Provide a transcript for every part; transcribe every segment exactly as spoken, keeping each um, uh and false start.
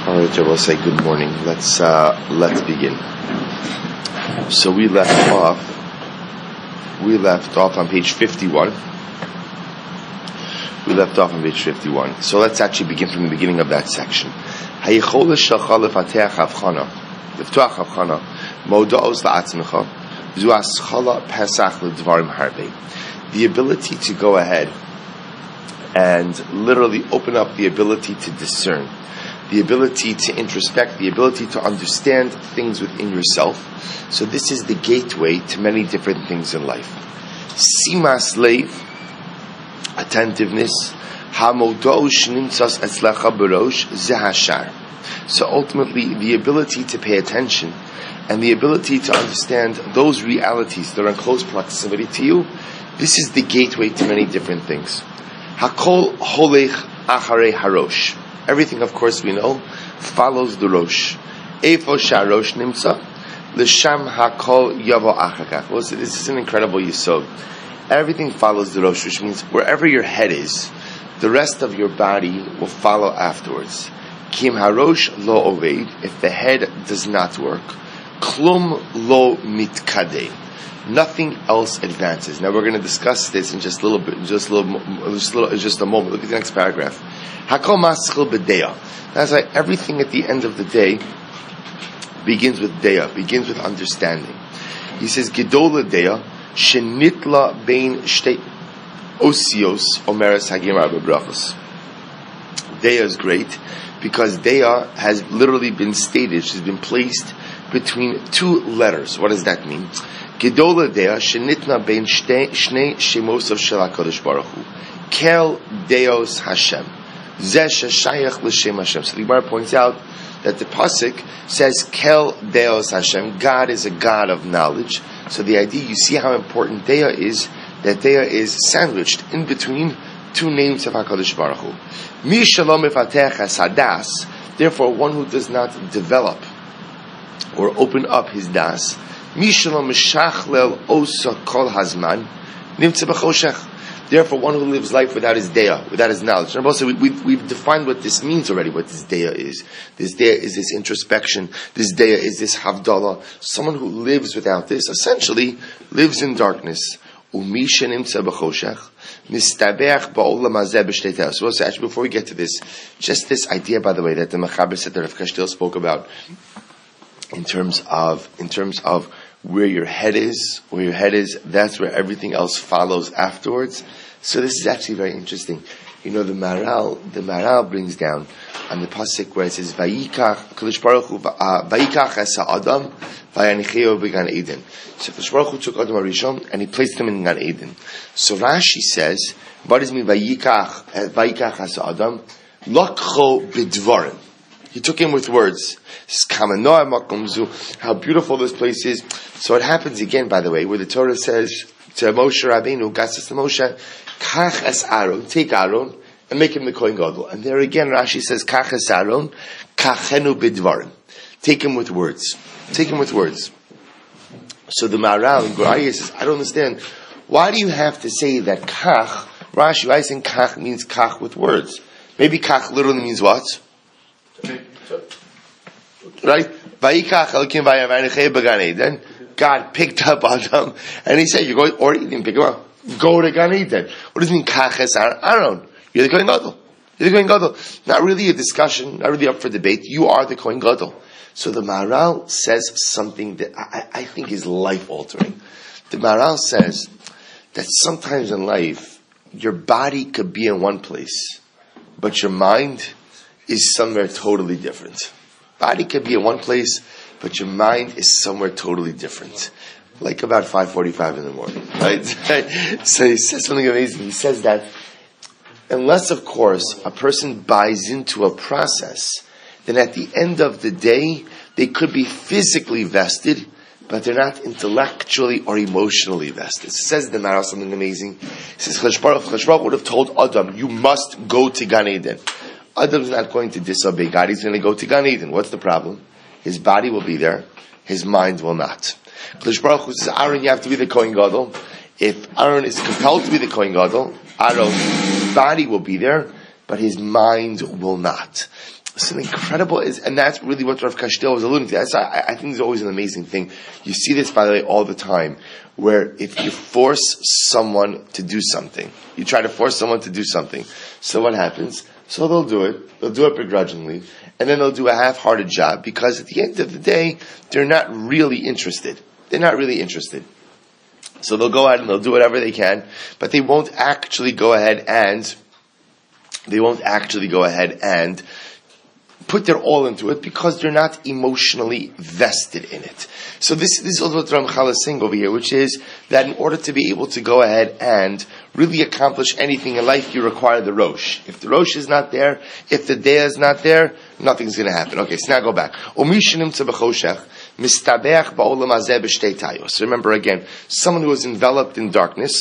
All right, I will say good morning. Let's uh, let's begin. So we left off. We left off on page fifty-one. We left off on page fifty-one. So let's actually begin from the beginning of that section. The ability to go ahead and literally open up the ability to discern, the ability to introspect, the ability to understand things within yourself. So this is the gateway to many different things in life. Simas leiv, attentiveness. Hamodosh nimtzas etzlecha berosh zehashar. So ultimately, the ability to pay attention and the ability to understand those realities that are in close proximity to you, this is the gateway to many different things. Hakol holech acharei harosh. Everything, of course, we know, follows the rosh. Eifo sharosh nimtza, l'sham hakol yavo achakach. Well, this is an incredible yisod. Everything follows the rosh, which means wherever your head is, the rest of your body will follow afterwards. Kim harosh lo oved, if the head does not work, klum lo mitkadeh. Nothing else advances. Now we're going to discuss this in just a little bit, just a little, just a, little, just a moment. Look at the next paragraph. Hakol maschil b'deya. That's like everything at the end of the day begins with deya, begins with understanding. He says, Gedola deya, shenitla bein shtei osios omeres hagimar bebrachos. Deya is great because deya has literally been stated, she's been placed between two letters. What does that mean? Gedola deya shenitna bein shnei shemos of shel HaKadosh Baruch Hu. Kel deos Hashem. Zeh sheshayach l'shem Hashem. So the Gemara points out that the pasuk says Kel deos Hashem. God is a God of knowledge. So the idea, you see how important deya is, that deya is sandwiched in between two names of HaKadosh Baruch Hu. Mi shalom mefatech hasadas. Therefore, one who does not develop or open up his das, Mishalom meshachlel osa kol hazman nimtza b'choshech. Therefore, one who lives life without his deya, without his knowledge. And also, we, we, we've defined what this means already. What this deya is. This deya is this introspection. This deya is this havdalah. Someone who lives without this essentially lives in darkness. Umisha nimtza b'choshech mistabeach ba'olam hazeh b'shtei te'os. So, actually, before we get to this, just this idea, by the way, that the Mechaber said that Rav Kashtil spoke about, in terms of, in terms of where your head is, where your head is, that's where everything else follows afterwards. So this is actually very interesting. You know, the Maral, the Maral brings down on the pasuk where it says, Vayikach, Kadosh Baruch Hu, Vayikach es ha'adam, Vayanicheo b'gan Eden. So Kadosh Baruch Hu took Adam HaRishon, and he placed him in Gan Eden. So Rashi says, what does it mean, Vayikach, Vayikach es ha'adam? Lakcho b'dvarim. He took him with words. How beautiful this place is. So it happens again, by the way, where the Torah says to Moshe Rabbeinu, God says to Moshe, Kach es Aaron, take Aaron and make him the Kohen Gadol. And there again, Rashi says, Kach es Aaron, kachenu bidvarim. Take him with words. Take him with words. So the Maharal in Goraya says, I don't understand. Why do you have to say that Kach, Rashi, why is saying Kach means Kach with words? Maybe Kach literally means what? Right? Then God picked up Adam and he said, "You're going," or he didn't pick him up. Go to Gan Eden. What does it mean? Kaches Aaron. You're the Kohen Gadol. You're the Kohen Gadol. Not really a discussion. Not really up for debate. You are the Kohen Gadol. So the Maharal says something that I, I think is life altering. The Maharal says that sometimes in life your body could be in one place, but your mind is somewhere totally different. Body could be in one place, but your mind is somewhere totally different. Like about five forty-five in the morning, right? So he says something amazing. He says that unless, of course, a person buys into a process, then at the end of the day, they could be physically vested, but they're not intellectually or emotionally vested. It says the Maharal something amazing. He says, Chadosh Baruch would have told Adam, you must go to Gan Eden. Adam's not going to disobey God. He's going to go to Gan Eden. What's the problem? His body will be there. His mind will not. Kadosh Baruch Hu says, Aaron, you have to be the Kohen Gadol. If Aaron is compelled to be the Kohen Gadol, Aaron's body will be there, but his mind will not. Listen, incredible is, and that's really what Rav Kashdil was alluding to. That's, I, I think it's always an amazing thing. You see this, by the way, all the time, where if you force someone to do something, you try to force someone to do something, so what happens? So they'll do it, they'll do it begrudgingly, and then they'll do a half-hearted job, because at the end of the day, they're not really interested. They're not really interested. So they'll go out and they'll do whatever they can, but they won't actually go ahead and, they won't actually go ahead and put their all into it, because they're not emotionally vested in it. So this, this is also what Ramchal is saying over here, which is that in order to be able to go ahead and really accomplish anything in life, you require the Rosh. If the Rosh is not there, if the Dea is not there, nothing's going to happen. Okay, so now go back. So remember again, someone who is enveloped in darkness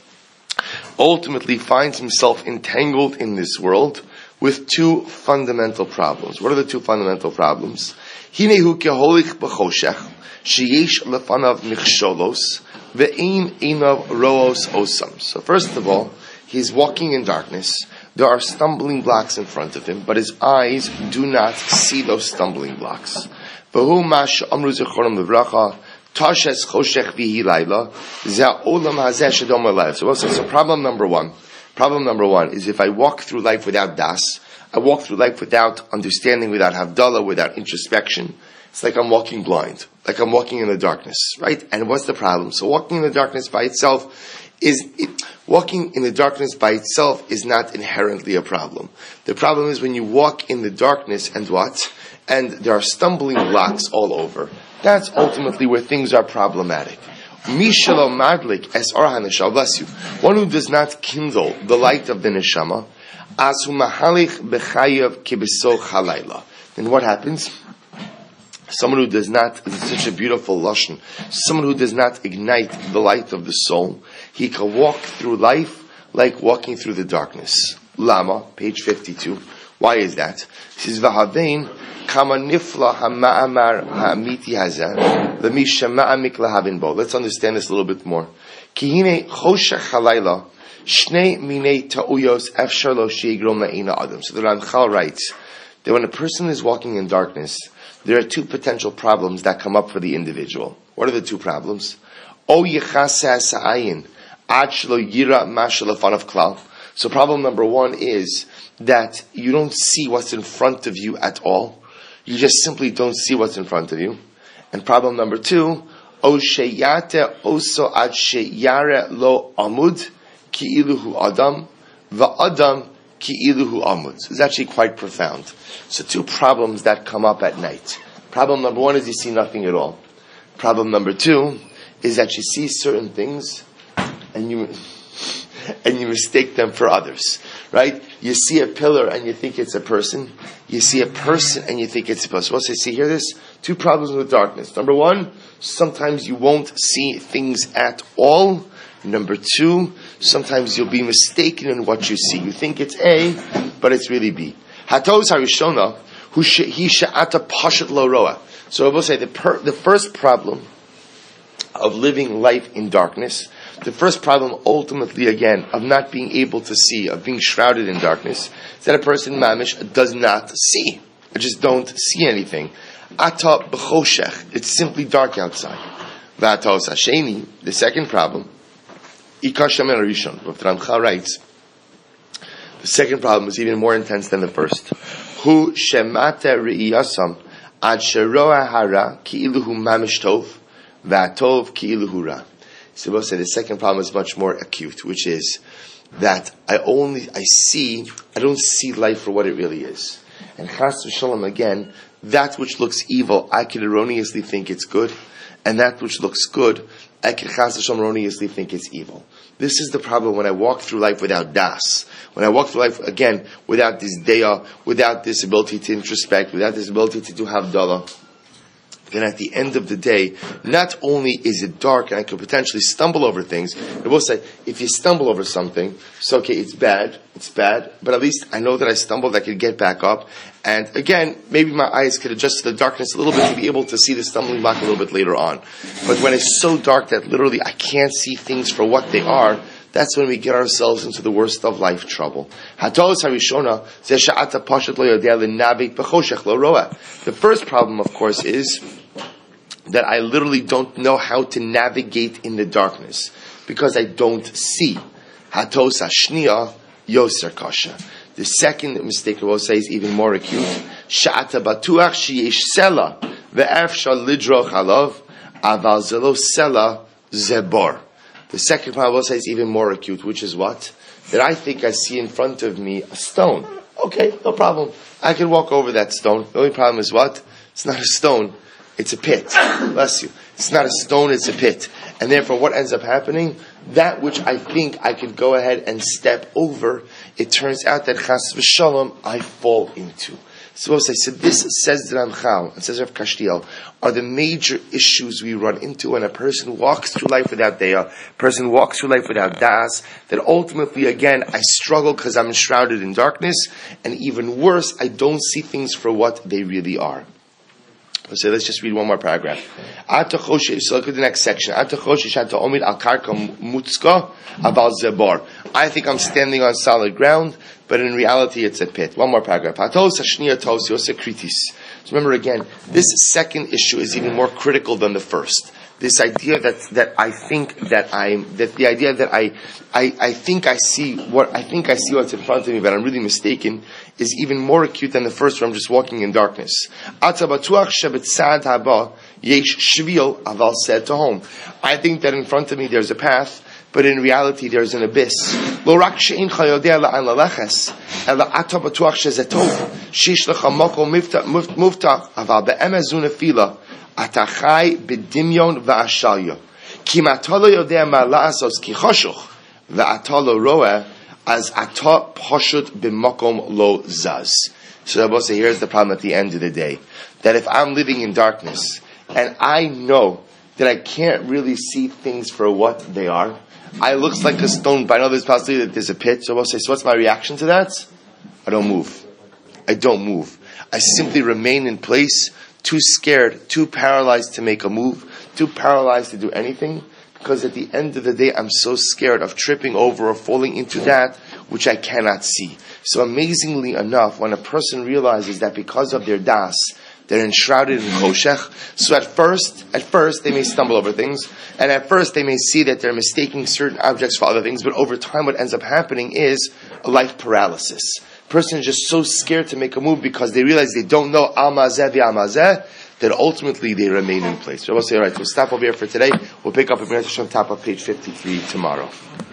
ultimately finds himself entangled in this world with two fundamental problems. What are the two fundamental problems? Hinehu keholich b'choshech, sheyesh lefanav michsholos, ve'ein einav roos osam. So first of all, he's walking in darkness. There are stumbling blocks in front of him, but his eyes do not see those stumbling blocks. V'hu mash amru zechorim levracha, tashes choshech v'hi laila, zeh olam hazeh shedom alev. So so problem number one. Problem number one is if I walk through life without das, I walk through life without understanding, without havdalah, without introspection, it's like I'm walking blind, like I'm walking in the darkness, right? And what's the problem? So walking in the darkness by itself is, it, walking in the darkness by itself is not inherently a problem. The problem is when you walk in the darkness and what? And there are stumbling blocks all over. That's ultimately where things are problematic. Mishalo madlik es orhan neshama, bless you. One who does not kindle the light of the neshama, asu mahalich bechayav kibeso chalayla. Then what happens? Someone who does not, this is such a beautiful lashon, someone who does not ignite the light of the soul, he can walk through life like walking through the darkness. Lama, page fifty-two. Why is that? He says, Vahavein kama nifla hama'amar ha'amiti hazeh l'misha ma'amik lahavin bo. Let's understand this a little bit more. Kihine choshech halayla shnei minei ta'uyos efshar lo sheigrom la'ina adam. So the Ramchal writes that when a person is walking in darkness, there are two potential problems that come up for the individual. What are the two problems? O yechaseh sa'ayin ad shelo yira ma'shalafanav klal. So problem number one is that you don't see what's in front of you at all. You just simply don't see what's in front of you. And problem number two, O sheyate oso ad sheyare lo amud ki iluhu adam va'adam ki iluhu amud. So it's actually quite profound. So two problems that come up at night. Problem number one is you see nothing at all. Problem number two is that you see certain things and you and you mistake them for others. Right? You see a pillar and you think it's a person. You see a person and you think it's a person. What's it? See, hear this? Two problems with darkness. Number one, sometimes you won't see things at all. Number two, sometimes you'll be mistaken in what you see. You think it's A, but it's really B. Hatos harishona, hu he she'ata pashat lo roa. So I will say the per, the first problem of living life in darkness, the first problem ultimately again of not being able to see, of being shrouded in darkness, is that a person mamish does not see. I just don't see anything. Ata b'choshech, it's simply dark outside. V'atos hasheni, the second problem, ikashem el rishon. Rav Ramchal writes, the second problem is even more intense than the first. Hu shemate re'iyasam ad sheroa hara ki iluhu mamish tov v'atov ki iluhu ra. So we'll say the second problem is much more acute, which is that I only, I see, I don't see life for what it really is. And chas v'shalom, again, that which looks evil, I can erroneously think it's good, and that which looks good, I can chas v'shalom erroneously think it's evil. This is the problem when I walk through life without das. When I walk through life, again, without this daya, without this ability to introspect, without this ability to do havdalah, then at the end of the day, not only is it dark and I could potentially stumble over things, I will say, if you stumble over something, it's okay, it's bad, it's bad, but at least I know that I stumbled, I could get back up, and again, maybe my eyes could adjust to the darkness a little bit to be able to see the stumbling block a little bit later on. But when it's so dark that literally I can't see things for what they are, that's when we get ourselves into the worst of life trouble. The first problem, of course, is that I literally don't know how to navigate in the darkness because I don't see. Hatos hashniya yoser kasha. The second mistake I will say is even more acute. Sha'ata batuach sheyesh sela ve'efshar lidroch alav aval zelo sela zebor. The second problem I will say is even more acute, which is what? That I think I see in front of me a stone. Okay, no problem. I can walk over that stone. The only problem is what? It's not a stone. It's a pit. Bless you. It's not a stone, it's a pit. And therefore, what ends up happening? That which I think I could go ahead and step over, it turns out that chas v'shalom, I fall into. So I said, this says the Ramchal, and says Rav Kashtiel, are the major issues we run into when a person walks through life without daya, a person walks through life without das, that ultimately, again, I struggle because I'm enshrouded in darkness, and even worse, I don't see things for what they really are. So let's just read one more paragraph. So look at the next section. I think I'm standing on solid ground, but in reality it's a pit. One more paragraph. So remember again, this second issue is even more critical than the first. This idea that, that I think that I'm, that the idea that I, I, I think I see what, I think I see what's in front of me, but I'm really mistaken, is even more acute than the first where I'm just walking in darkness. I think that in front of me there's a path, but in reality there's an abyss. Atachai b'dimyon v'ashalya. Ki matalo yodea ma la'asos ki choshuch v'atalo roeh as ata poshut b'makom lo zaz. So Rabbi say, here's the problem at the end of the day. That if I'm living in darkness, and I know that I can't really see things for what they are, I looks like a stone, but I know there's possibility that there's a pit. So Rabbi say, so what's my reaction to that? I don't move. I don't move. I simply remain in place, too scared, too paralyzed to make a move, too paralyzed to do anything, because at the end of the day, I'm so scared of tripping over or falling into that which I cannot see. So amazingly enough, when a person realizes that because of their das, they're enshrouded in choshech, so at first, at first they may stumble over things, and at first they may see that they're mistaking certain objects for other things, but over time what ends up happening is a life paralysis. Person is just so scared to make a move because they realize they don't know al-mazeh v'al-mazeh, that ultimately they remain in place. So I will say, all right, we'll stop over here for today. We'll pick up a minute on top of page fifty-three tomorrow.